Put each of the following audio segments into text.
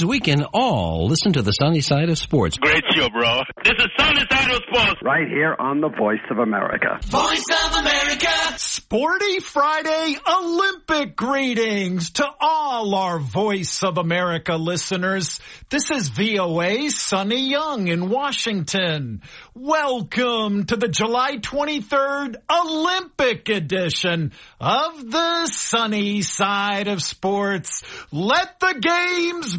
means we can all listen to the sunny side of sports. Great show, bro. This is Sunny Side of Sports. Right here on the Voice of America. Voice of America. Sporty Friday Olympic greetings to all our Voice of America listeners. This is VOA's Sonny Young in Washington. Welcome to the July 23rd Olympic edition of the Sunny Side of Sports. Let the games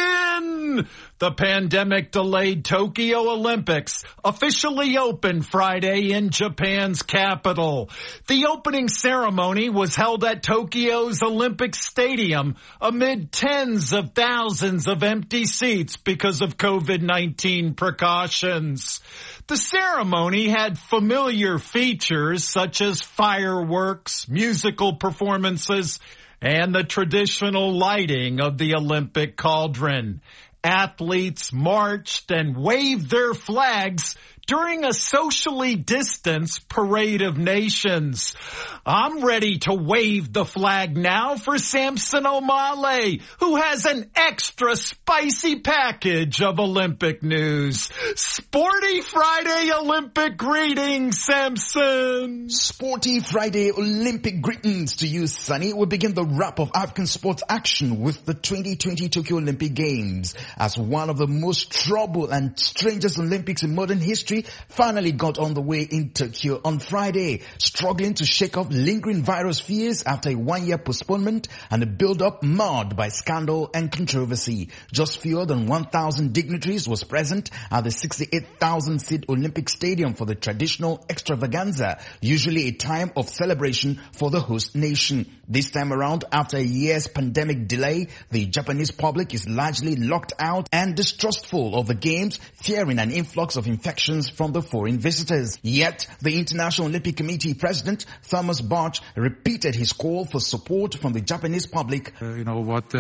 begin! The pandemic-delayed Tokyo Olympics officially opened Friday in Japan's capital. The opening ceremony was held at Tokyo's Olympic Stadium amid tens of thousands of empty seats because of COVID-19 precautions. The ceremony had familiar features such as fireworks, musical performances, and the traditional lighting of the Olympic cauldron. Athletes marched and waved their flags during a socially distanced parade of nations. I'm ready to wave the flag now for Samson Omale, who has an extra spicy package of Olympic news. Sporty Friday Olympic greetings, Samson. Sporty Friday Olympic greetings to you, Sonny. We begin the wrap of African sports action with the 2020 Tokyo Olympic Games. As one of the most troubled and strangest Olympics in modern history finally got on the way in Tokyo on Friday, struggling to shake off lingering virus fears after a one-year postponement and a build-up marred by scandal and controversy. Just fewer than 1,000 dignitaries was present at the 68,000-seat Olympic Stadium for the traditional extravaganza, usually a time of celebration for the host nation. This time around, after a year's pandemic delay, the Japanese public is largely locked out and distrustful of the games, fearing an influx of infections from the foreign visitors. Yet, the International Olympic Committee President Thomas Bach repeated his call for support from the Japanese public. What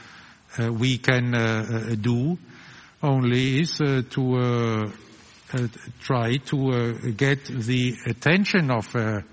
we can do only is to try to get the attention of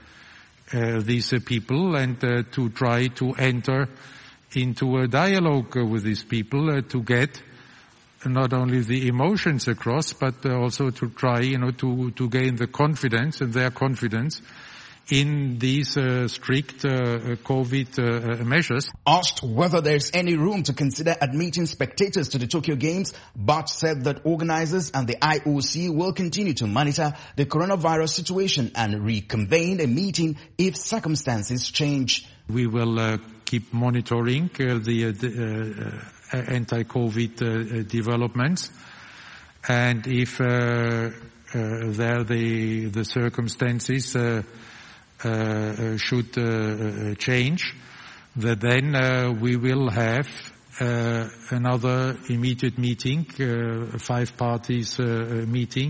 these people and to try to enter into a dialogue with these people to get not only the emotions across, but also to try, to gain the confidence and their confidence in these strict COVID measures. Asked whether there is any room to consider admitting spectators to the Tokyo Games, Bach said that organizers and the IOC will continue to monitor the coronavirus situation and reconvene a meeting if circumstances change. We will keep monitoring the anti-COVID developments, and if the circumstances should change, then we will have another immediate meeting, five parties meeting,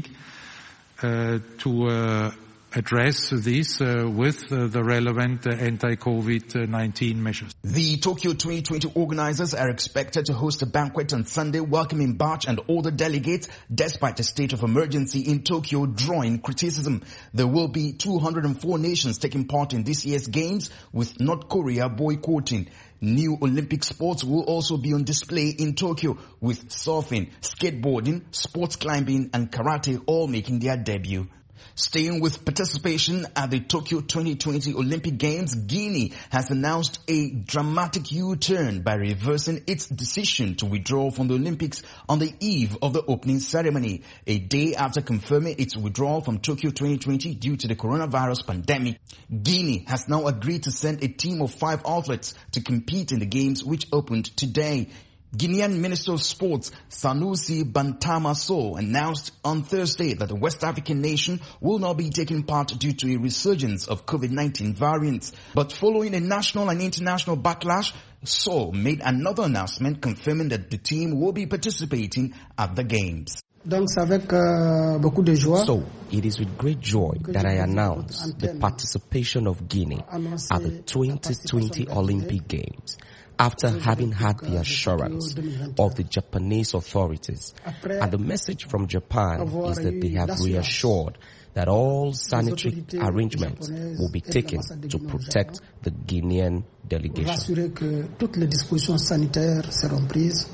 to address this with the relevant anti-COVID-19 measures. The Tokyo 2020 organizers are expected to host a banquet on Sunday welcoming Bach and all the delegates despite a state of emergency in Tokyo drawing criticism. There will be 204 nations taking part in this year's games, with North Korea boycotting. New Olympic sports will also be on display in Tokyo, with surfing, skateboarding, sports climbing and karate all making their debut. Staying with participation at the Tokyo 2020 Olympic Games, Guinea has announced a dramatic U-turn by reversing its decision to withdraw from the Olympics on the eve of the opening ceremony, a day after confirming its withdrawal from Tokyo 2020 due to the coronavirus pandemic. Guinea has now agreed to send a team of 5 athletes to compete in the Games, which opened today. Guinean Minister of Sports Sanusi Bantama Sow announced on Thursday that the West African nation will not be taking part due to a resurgence of COVID-19 variants. But following a national and international backlash, Sow made another announcement confirming that the team will be participating at the Games. So, it is with great joy that I announce the participation of Guinea at the 2020 Olympic Games, after having had the assurance of the Japanese authorities. And the message from Japan is that they have reassured that all sanitary arrangements will be taken to protect the Guinean delegation.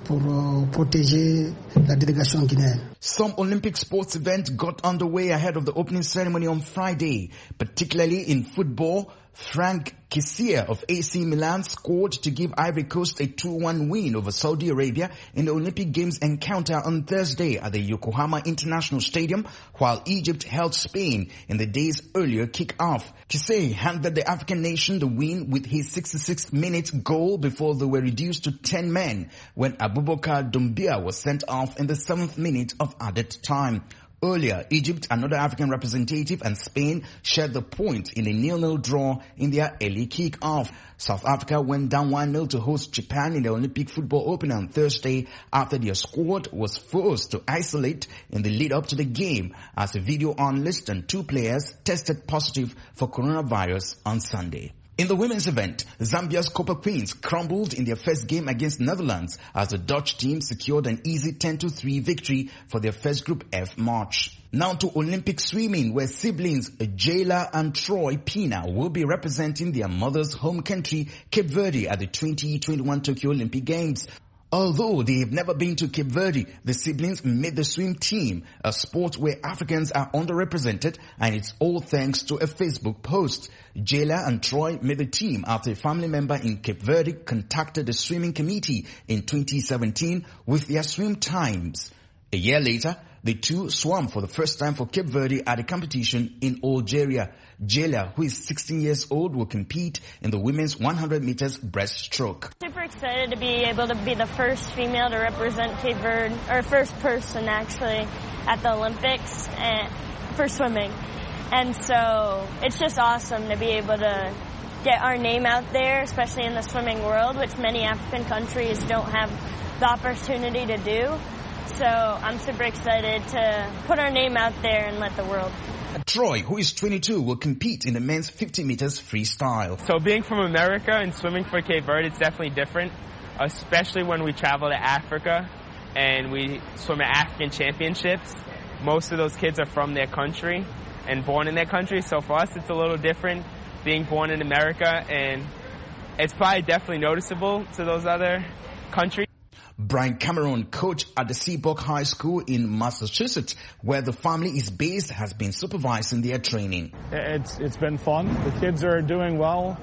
pour protéger la délégation guinéenne. Some Olympic sports events got underway ahead of the opening ceremony on Friday, particularly in football. Frank Kessié of AC Milan scored to give Ivory Coast a 2-1 win over Saudi Arabia in the Olympic Games encounter on Thursday at the Yokohama International Stadium, while Egypt held Spain in the day's earlier kick-off. Kessié handed the African nation the win with his 66th-minute goal before they were reduced to 10 men when Abubakar Doumbia was sent off in the 7th minute of added time. Earlier, Egypt, another African representative, and Spain shared the point in a 0-0 draw in their early kick-off. South Africa went down 1-0 to host Japan in the Olympic football opener on Thursday after their squad was forced to isolate in the lead-up to the game as a video analyst and 2 players tested positive for coronavirus on Sunday. In the women's event, Zambia's Copper Queens crumbled in their first game against Netherlands as the Dutch team secured an easy 10-3 victory for their first Group F match. Now to Olympic swimming, where siblings Jayla and Troy Pina will be representing their mother's home country, Cape Verde, at the 2021 Tokyo Olympic Games. Although they have never been to Cape Verde, the siblings made the swim team, a sport where Africans are underrepresented, and it's all thanks to a Facebook post. Jayla and Troy made the team after a family member in Cape Verde contacted the swimming committee in 2017 with their swim times. A year later, the two swam for the first time for Cape Verde at a competition in Algeria. Jayla, who is 16 years old, will compete in the women's 100 meters breaststroke. Super excited to be able to be the first female to represent Cape Verde, or first person actually, at the Olympics for swimming. And so it's just awesome to be able to get our name out there, especially in the swimming world, which many African countries don't have the opportunity to do. So I'm super excited to put our name out there and let the world. Troy, who is 22, will compete in the men's 50 meters freestyle. So being from America and swimming for Cape Verde, it's definitely different, especially when we travel to Africa and we swim at African championships. Most of those kids are from their country and born in their country, so for us it's a little different being born in America, and it's probably definitely noticeable to those other countries. Brian Cameron, coach at the Seabrook High School in Massachusetts, where the family is based, has been supervising their training. It's been fun. The kids are doing well.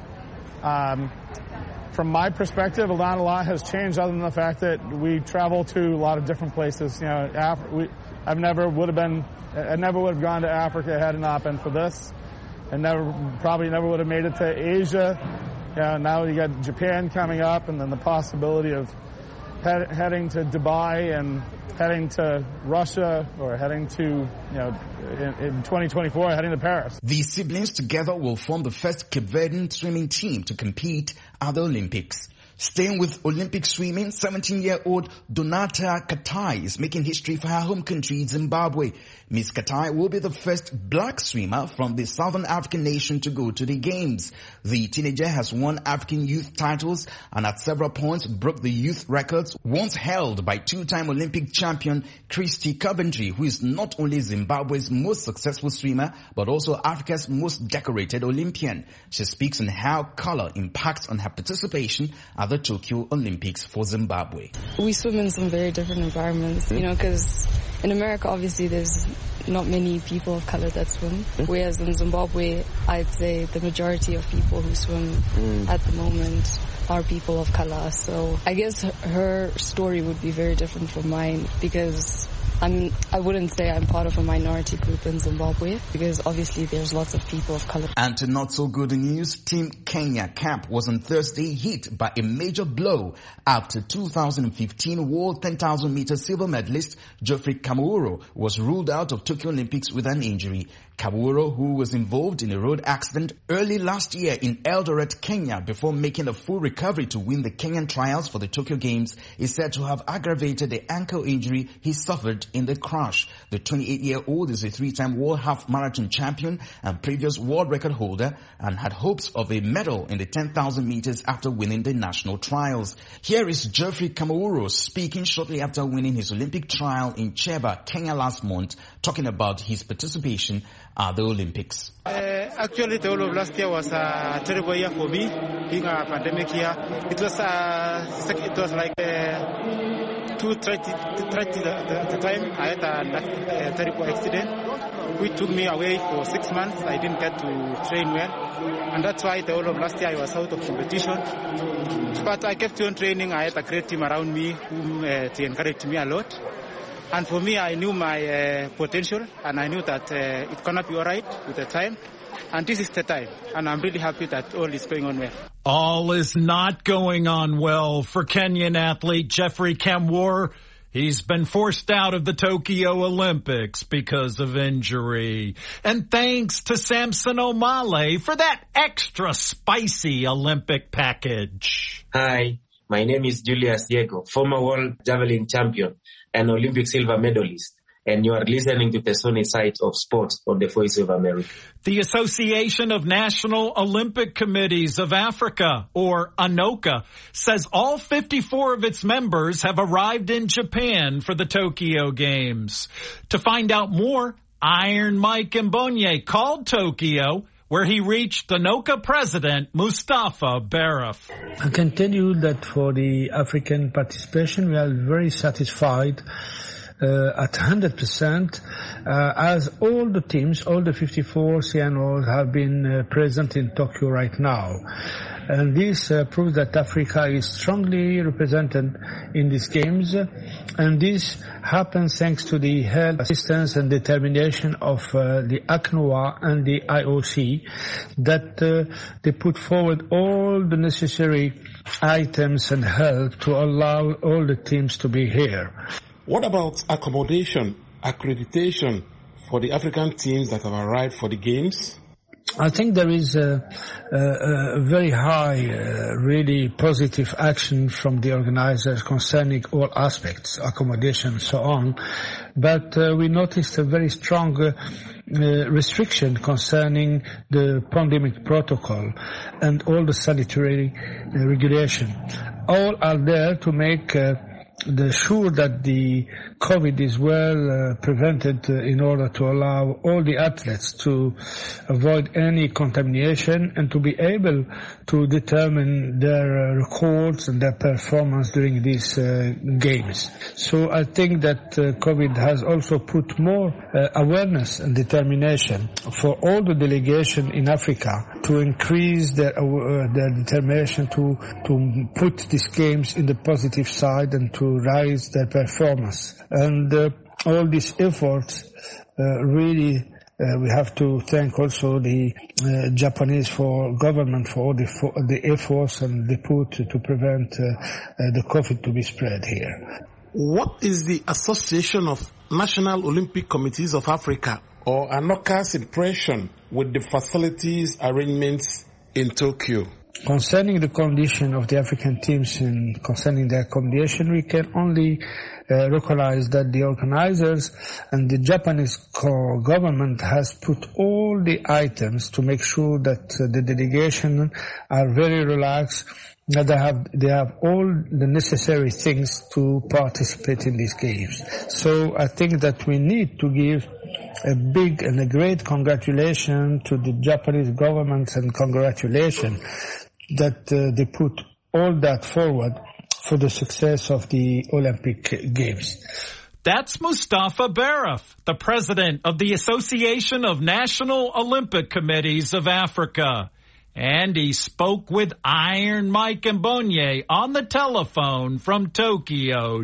From my perspective, not a lot has changed other than the fact that we travel to a lot of different places. You know, I never would have gone to Africa had it not been for this, and probably never would have made it to Asia. Now you got Japan coming up, and then the possibility of heading to Dubai and heading to Russia, or heading to, in 2024, heading to Paris. These siblings together will form the first Cape Verdean swimming team to compete at the Olympics. Staying with Olympic swimming, 17-year-old Donata Katai is making history for her home country, Zimbabwe. Miss Katai will be the first black swimmer from the Southern African nation to go to the Games. The teenager has won African youth titles and at several points broke the youth records once held by 2-time Olympic champion Christy Coventry, who is not only Zimbabwe's most successful swimmer, but also Africa's most decorated Olympian. She speaks on how color impacts on her participation at the Tokyo Olympics for Zimbabwe. We swim in some very different environments, because in America, obviously, there's not many people of color that swim. Whereas in Zimbabwe, I'd say the majority of people who swim at the moment are people of color. So I guess her story would be very different from mine, because I wouldn't say I'm part of a minority group in Zimbabwe, because obviously there's lots of people of color. And to not so good news, Team Kenya camp was on Thursday hit by a major blow after 2015 World 10,000 meter silver medalist Geoffrey Kamworor was ruled out of Tokyo Olympics with an injury. Kamworor, who was involved in a road accident early last year in Eldoret, Kenya, before making a full recovery to win the Kenyan trials for the Tokyo Games, is said to have aggravated the ankle injury he suffered in the crash. The 28-year-old is a 3-time world half marathon champion and previous world record holder, and had hopes of a medal in the 10,000 meters after winning the national trials. Here is Geoffrey Kamworor speaking shortly after winning his Olympic trial in Cheba, Kenya last month, talking about his participation at the Olympics. Actually, the whole of last year was a terrible year for me, being a pandemic year. It was like 2:30 the time, I had a terrible accident, which took me away for 6 months. I didn't get to train well, and that's why the whole of last year I was out of competition. But I kept on training. I had a great team around me who encouraged me a lot. And for me, I knew my potential, and I knew that it's going to be all right with the time. And this is the time, and I'm really happy that all is going on well. All is not going on well for Kenyan athlete Jeffrey Kamworor. He's been forced out of the Tokyo Olympics because of injury. And thanks to Samson Omale for that extra spicy Olympic package. Hi, my name is Julius Diego, former world javelin champion and Olympic silver medalist. And you are listening to the sunny side of sports on the Voice of America. The Association of National Olympic Committees of Africa, or ANOCA, says all 54 of its members have arrived in Japan for the Tokyo Games. To find out more, Iron Mike Mbonye called Tokyo, where he reached ANOCA President Mustafa Baraf. I can tell you that for the African participation, we are very satisfied at 100%, as all the teams, all the 54 CNOs have been present in Tokyo right now. And this proves that Africa is strongly represented in these games, and this happens thanks to the help, assistance and determination of the ACNOA and the IOC, that they put forward all the necessary items and help to allow all the teams to be here. What about accommodation, accreditation for the African teams that have arrived for the Games? I think there is a very high, really positive action from the organizers concerning all aspects, accommodation and so on. But we noticed a very strong restriction concerning the pandemic protocol and all the sanitary regulation. All are there to make sure that the COVID is well prevented in order to allow all the athletes to avoid any contamination and to be able to determine their records and their performance during these games. So I think that COVID has also put more awareness and determination for all the delegation in Africa to increase their determination to put these games in the positive side and to rise their performance. And all these efforts really we have to thank also the Japanese government for all the efforts and they put to prevent the COVID to be spread here. What is the Association of National Olympic Committees of Africa, or ANOCA's, impression with the facilities arrangements in Tokyo? Concerning the condition of the African teams and concerning their accommodation, we can only recognize that the organizers and the Japanese government has put all the items to make sure that the delegation are very relaxed, that they have all the necessary things to participate in these games. So I think that we need to give a big and a great congratulations to the Japanese government and congratulations that they put all that forward for the success of the Olympic Games. That's Mustafa Baraf, the president of the Association of National Olympic Committees of Africa. And he spoke with Iron Mike Mbonye on the telephone from Tokyo,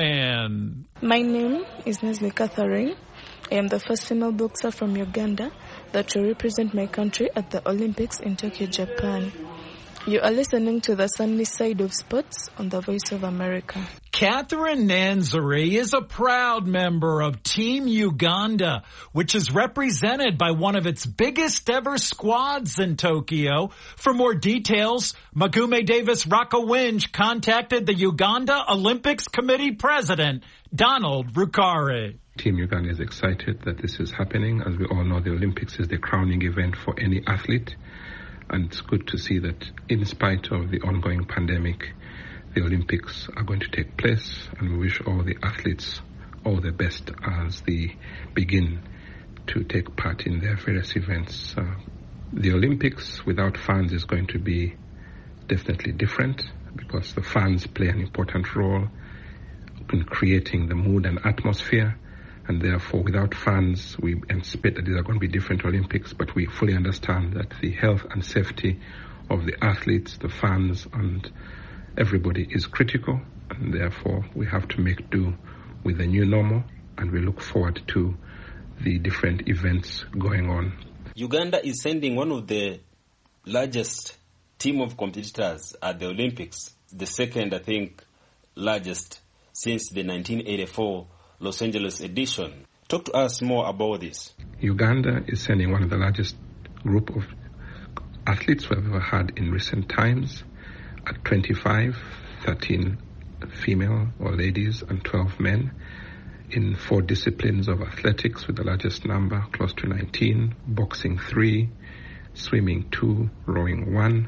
Japan. My name is Nesli Catherine. I am the first female boxer from Uganda that will represent my country at the Olympics in Tokyo, Japan. You are listening to the sunny side of sports on the Voice of America. Catherine Nanzari is a proud member of Team Uganda, which is represented by one of its biggest ever squads in Tokyo. For more details, Magume Davis Rakowinj contacted the Uganda Olympics Committee President, Donald Rukare. Team Uganda is excited that this is happening. As we all know, the Olympics is the crowning event for any athlete. And it's good to see that in spite of the ongoing pandemic, the Olympics are going to take place, and we wish all the athletes all the best as they begin to take part in their various events. The Olympics without fans is going to be definitely different because the fans play an important role in creating the mood and atmosphere. And therefore, without fans, we anticipate that these are going to be different Olympics, but we fully understand that the health and safety of the athletes, the fans, and everybody is critical. And therefore, we have to make do with the new normal, and we look forward to the different events going on. Uganda is sending one of the largest team of competitors at the Olympics, the second, I think, largest since the 1984 Los Angeles edition. Talk to us more about this. Uganda is sending one of the largest group of athletes we have ever had in recent times at 25, 13 female or ladies and 12 men in 4 disciplines of athletics, with the largest number close to 19, boxing 3, swimming 2, rowing 1.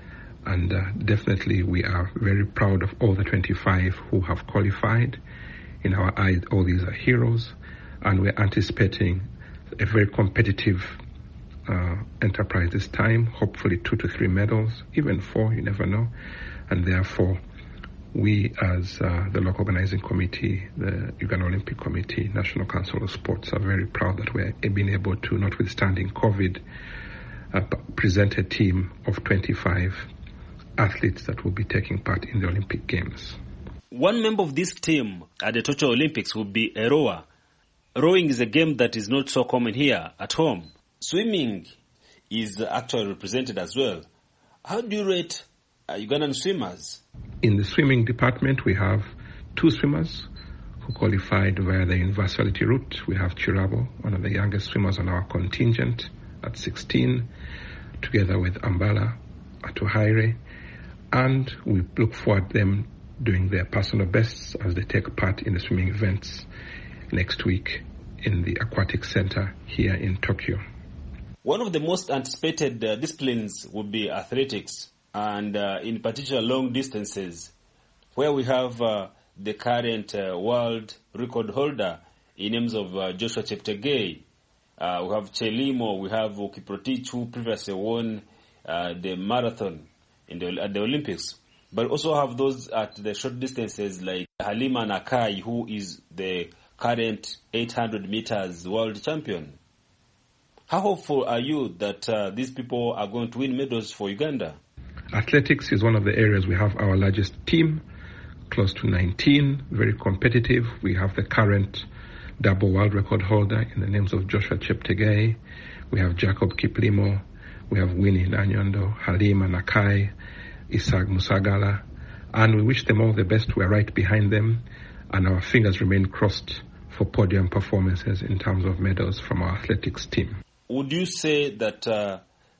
And definitely we are very proud of all the 25 who have qualified. In our eyes, all these are heroes, and we're anticipating a very competitive enterprise this time, hopefully 2 to 3 medals, even 4, you never know. And therefore, we as the local organizing committee, the Uganda Olympic Committee, National Council of Sports, are very proud that we're being able to, notwithstanding COVID, present a team of 25 athletes that will be taking part in the Olympic Games. One member of this team at the Tokyo Olympics will be a rower. Rowing is a game that is not so common here at home. Swimming is actually represented as well. How do you rate Ugandan swimmers? In the swimming department, we have 2 swimmers who qualified via the universality route. We have Chirabo, one of the youngest swimmers on our contingent at 16, together with Ambala Atuhaire, and we look forward to them doing their personal bests as they take part in the swimming events next week in the Aquatic Center here in Tokyo. One of the most anticipated disciplines would be athletics, and in particular long distances, where we have the current world record holder in names of Joshua Cheptegei. We have Chelimo, we have Kiprotich, who previously won the marathon at the Olympics. But also have those at the short distances like Halima Nakai, who is the current 800 meters world champion. How hopeful are you that these people are going to win medals for Uganda? Athletics is one of the areas we have our largest team, close to 19, very competitive. We have the current double world record holder in the names of Joshua Cheptegei. We have Jacob Kiplimo. We have Winnie Nanyondo, Halima Nakai, Isaac Musagala, and we wish them all the best. We're right behind them, and our fingers remain crossed for podium performances in terms of medals from our athletics team. Would you say that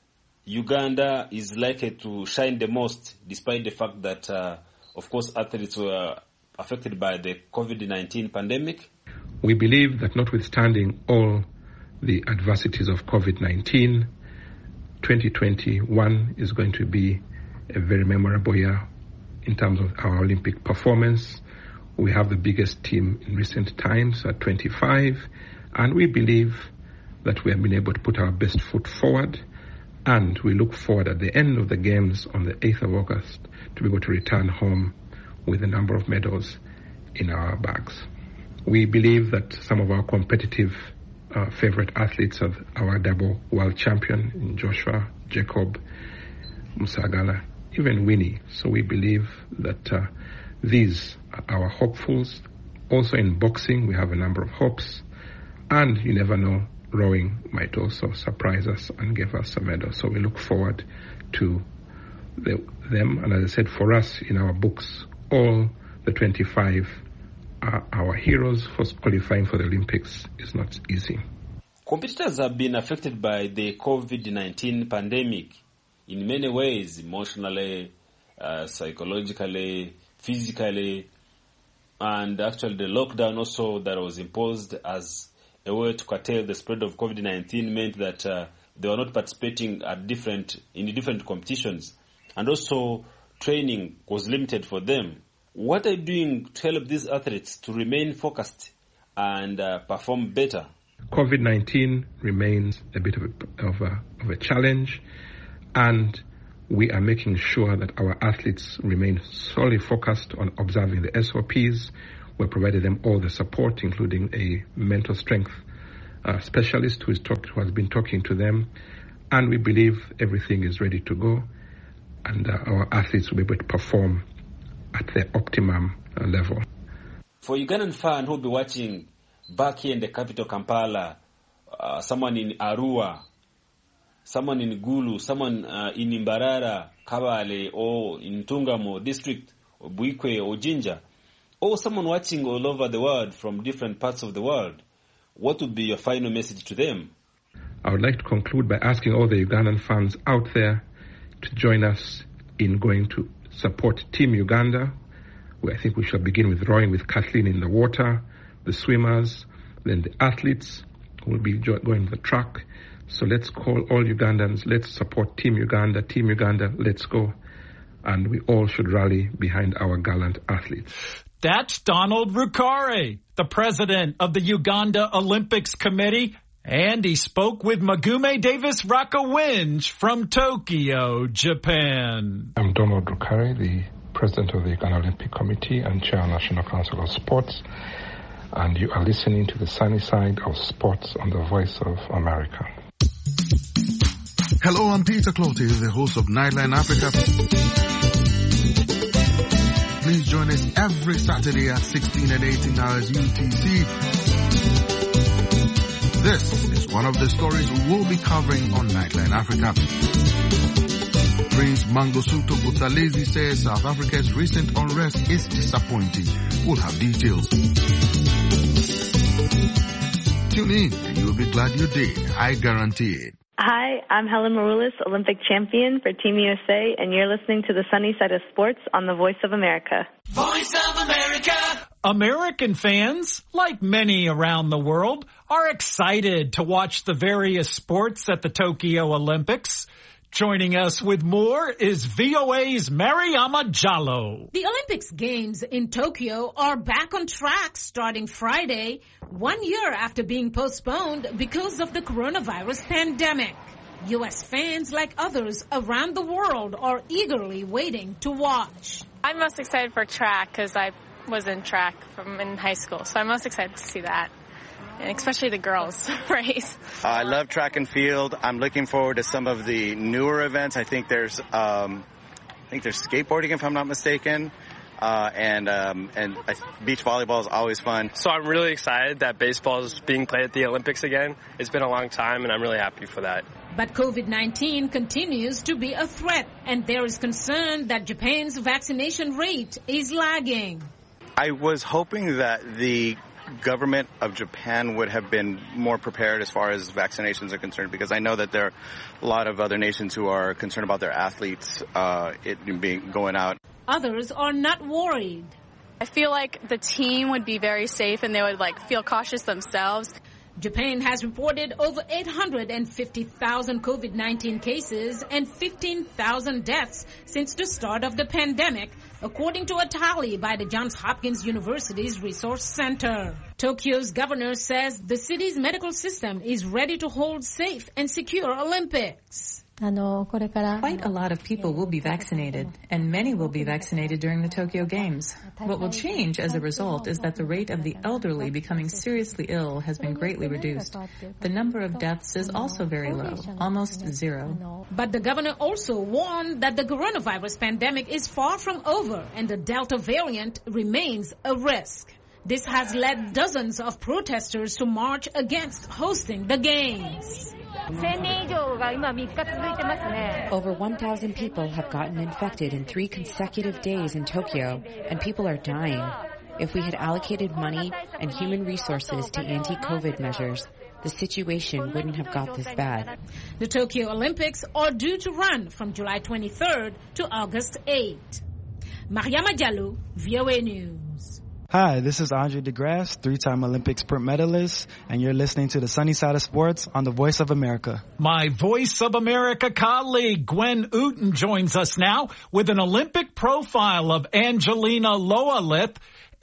Uganda is likely to shine the most, despite the fact that, of course, athletes were affected by the COVID-19 pandemic? We believe that notwithstanding all the adversities of COVID-19, 2021 is going to be a very memorable year in terms of our Olympic performance. We have the biggest team in recent times at 25, and we believe that we have been able to put our best foot forward, and we look forward at the end of the Games on the 8th of August to be able to return home with a number of medals in our bags. We believe that some of our competitive favorite athletes are our double world champion in Joshua, Jacob, Musagala, even Winnie. So we believe that these are our hopefuls. Also in boxing, we have a number of hopes. And you never know, rowing might also surprise us and give us a medal. So we look forward to them. And as I said, for us in our books, all the 25 are our heroes. For qualifying for the Olympics is not easy. Competitors have been affected by the COVID-19 pandemic in many ways, emotionally, psychologically, physically, and actually the lockdown also that was imposed as a way to curtail the spread of COVID-19 meant that they were not participating in different competitions, and also training was limited for them. What are you doing to help these athletes to remain focused and perform better? COVID-19 remains a bit of a challenge, and we are making sure that our athletes remain solely focused on observing the SOPs. We provided them all the support, including a mental strength specialist who has been talking to them. And we believe everything is ready to go, and our athletes will be able to perform at their optimum level. For Ugandan fans who will be watching back here in the capital, Kampala, someone in Arua, someone in Gulu, someone in Imbarara, Kabale, or in Tungamo district, or Buikwe, or Jinja, or someone watching all over the world from different parts of the world, what would be your final message to them? I would like to conclude by asking all the Ugandan fans out there to join us in going to support Team Uganda. I think we shall begin with rowing with Kathleen in the water, the swimmers, then the athletes who will be going the track. So let's call all Ugandans, let's support Team Uganda, let's go. And we all should rally behind our gallant athletes. That's Donald Rukare, the president of the Uganda Olympics Committee, and he spoke with Magume Davis Rakawinj from Tokyo, Japan. I'm Donald Rukare, the president of the Uganda Olympic Committee and chair of National Council of Sports, and you are listening to the sunny side of sports on the Voice of America. Hello, I'm Peter Clottey, the host of Nightline Africa. Please join us every Saturday at 16 and 18 hours UTC. This is one of the stories we will be covering on Nightline Africa. Prince Mangosuthu Buthelezi says South Africa's recent unrest is disappointing. We'll have details. Tune in and you'll be glad you did. I guarantee it. Hi, I'm Helen Maroulis, Olympic champion for Team USA, and you're listening to the Sunny Side of Sports on the Voice of America. Voice of America! American fans, like many around the world, are excited to watch the various sports at the Tokyo Olympics. Joining us with more is VOA's Mariama Jallo. The Olympics Games in Tokyo are back on track starting Friday, 1 year after being postponed because of the coronavirus pandemic. U.S. fans, like others around the world, are eagerly waiting to watch. I'm most excited for track because I was in track in high school, so I'm most excited to see that. And especially the girls race. I love track and field. I'm looking forward to some of the newer events. I think there's skateboarding, if I'm not mistaken, and beach volleyball is always fun. So I'm really excited that baseball is being played at the Olympics again. It's been a long time, and I'm really happy for that. But COVID-19 continues to be a threat, and there is concern that Japan's vaccination rate is lagging. I was hoping that the government of Japan would have been more prepared as far as vaccinations are concerned, because I know that there are a lot of other nations who are concerned about their athletes going out. Others are not worried. I feel like the team would be very safe and they would feel cautious themselves. Japan has reported over 850,000 COVID-19 cases and 15,000 deaths since the start of the pandemic, according to a tally by the Johns Hopkins University's Resource Center. Tokyo's governor says the city's medical system is ready to hold safe and secure Olympics. Quite a lot of people will be vaccinated, and many will be vaccinated during the Tokyo Games. What will change as a result is that the rate of the elderly becoming seriously ill has been greatly reduced. The number of deaths is also very low, almost zero. But the governor also warned that the coronavirus pandemic is far from over and the Delta variant remains a risk. This has led dozens of protesters to march against hosting the Games. Over 1,000 people have gotten infected in 3 consecutive days in Tokyo, and people are dying. If we had allocated money and human resources to anti-COVID measures, the situation wouldn't have got this bad. The Tokyo Olympics are due to run from July 23rd to August 8th. Mariama Jallo, VOA News. Hi, this is Andre DeGrasse, 3-time Olympic sprint medalist, and you're listening to the Sunny Side of Sports on the Voice of America. My Voice of America colleague Gwen Uten joins us now with an Olympic profile of Angelina Loalith,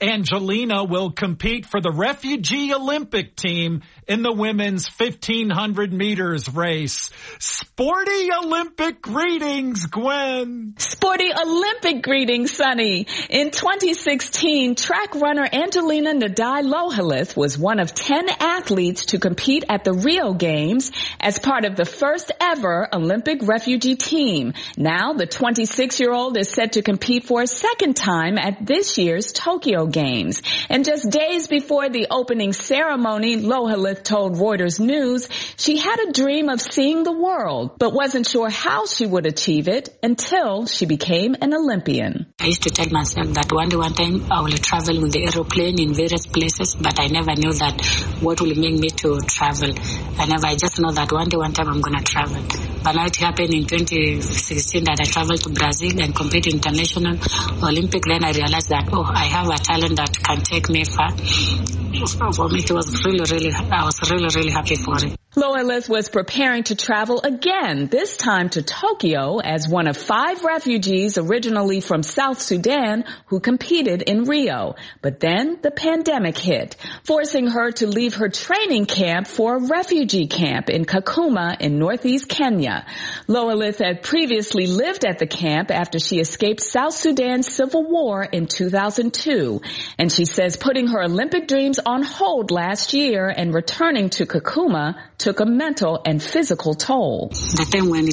Angelina will compete for the refugee Olympic team in the women's 1500 meters race. Sporty Olympic greetings, Gwen. Sporty Olympic greetings, Sonny. In 2016, track runner Angelina Nadai-Lohalith was one of 10 athletes to compete at the Rio Games as part of the first ever Olympic refugee team. Now, the 26-year-old is set to compete for a second time at this year's Tokyo Games. And just days before the opening ceremony, Lohalith told Reuters News she had a dream of seeing the world, but wasn't sure how she would achieve it until she became an Olympian. I used to tell myself that one time I will travel with the aeroplane in various places, but I never knew that what will make me to travel. I just know that one time I'm going to travel. But now it happened in 2016 that I traveled to Brazil and compete international Olympic. Then I realized that, I have a talent that can take me far. For me, I was really happy for it. Lohalith was preparing to travel again, this time to Tokyo, as one of 5 refugees originally from South Sudan who competed in Rio. But then the pandemic hit, forcing her to leave her training camp for a refugee camp in Kakuma in northeast Kenya. Lohalith had previously lived at the camp after she escaped South Sudan's civil war in 2002. And she says putting her Olympic dreams on hold last year and returning to Kakuma took a mental and physical toll. The time when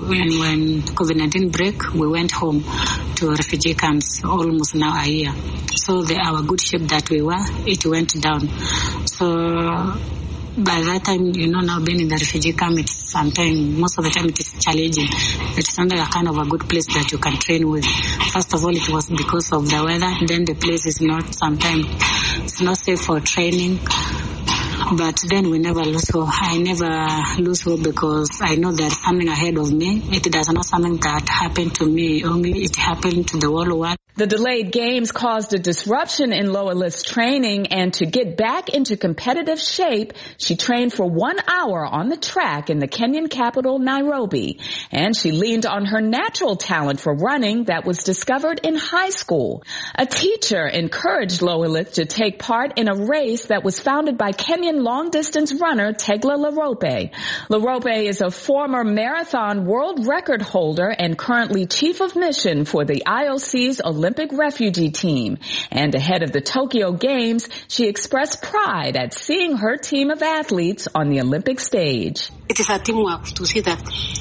COVID-19 broke, we went home to refugee camps almost now a year. So our good shape that we were, it went down. So by that time, now being in the refugee camp, most of the time it is challenging. It's not a kind of a good place that you can train with. First of all, it was because of the weather. Then the place is it's not safe for training. But then we never lose hope. I never lose hope because I know there's something ahead of me. It is not something that happened to me, only it happened to the whole world. The delayed games caused a disruption in Lohalith's training, and to get back into competitive shape, she trained for 1 hour on the track in the Kenyan capital, Nairobi. And she leaned on her natural talent for running that was discovered in high school. A teacher encouraged Lohalith to take part in a race that was founded by Kenyan long-distance runner Tegla Larope. Larope is a former marathon world record holder and currently chief of mission for the IOC's Olympic refugee team. And ahead of the Tokyo Games, she expressed pride at seeing her team of athletes on the Olympic stage. It is a teamwork to see that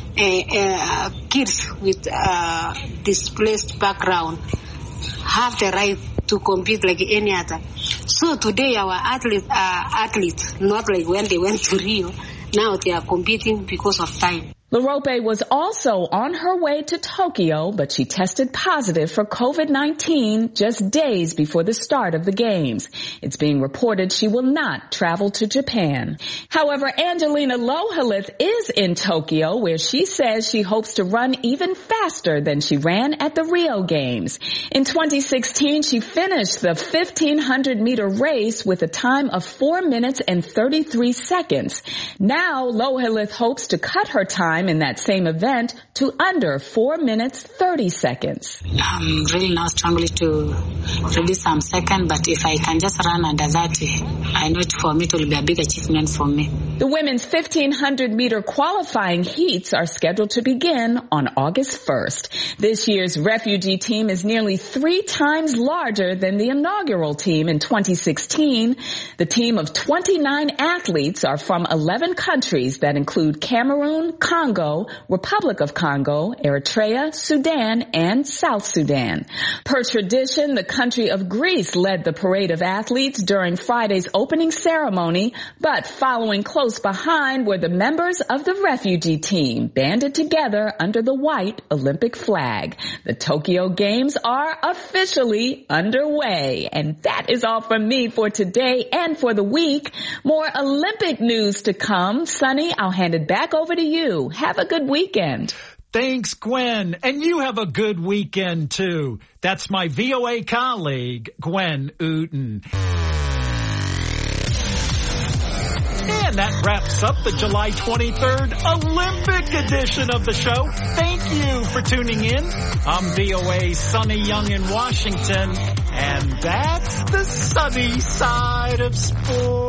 kids with displaced background have the right to compete like any other. So today our athletes are athletes, not like when they went to Rio. Now they are competing because of time. Larope was also on her way to Tokyo, but she tested positive for COVID-19 just days before the start of the Games. It's being reported she will not travel to Japan. However, Angelina Lohalith is in Tokyo, where she says she hopes to run even faster than she ran at the Rio Games. In 2016, she finished the 1500-meter race with a time of 4 minutes and 33 seconds. Now, Lohalith hopes to cut her time in that same event to under 4 minutes 30 seconds. I'm really now strongly to reduce some second, but if I can just run under that, I know for me it will be a big achievement for me. The women's 1500-meter qualifying heats are scheduled to begin on August 1st. This year's refugee team is nearly 3 times larger than the inaugural team in 2016. The team of 29 athletes are from 11 countries that include Cameroon, Congo, Republic of Congo, Eritrea, Sudan, and South Sudan. Per tradition, the country of Greece led the parade of athletes during Friday's opening ceremony, but following close behind were the members of the refugee team, banded together under the white Olympic flag. The Tokyo Games are officially underway. And that is all from me for today and for the week. More Olympic news to come. Sonny, I'll hand it back over to you. Have a good weekend. Thanks, Gwen. And you have a good weekend, too. That's my VOA colleague, Gwen Uten. And that wraps up the July 23rd Olympic edition of the show. Thank you for tuning in. I'm VOA Sonny Young in Washington. And And that's the sunny side of sports.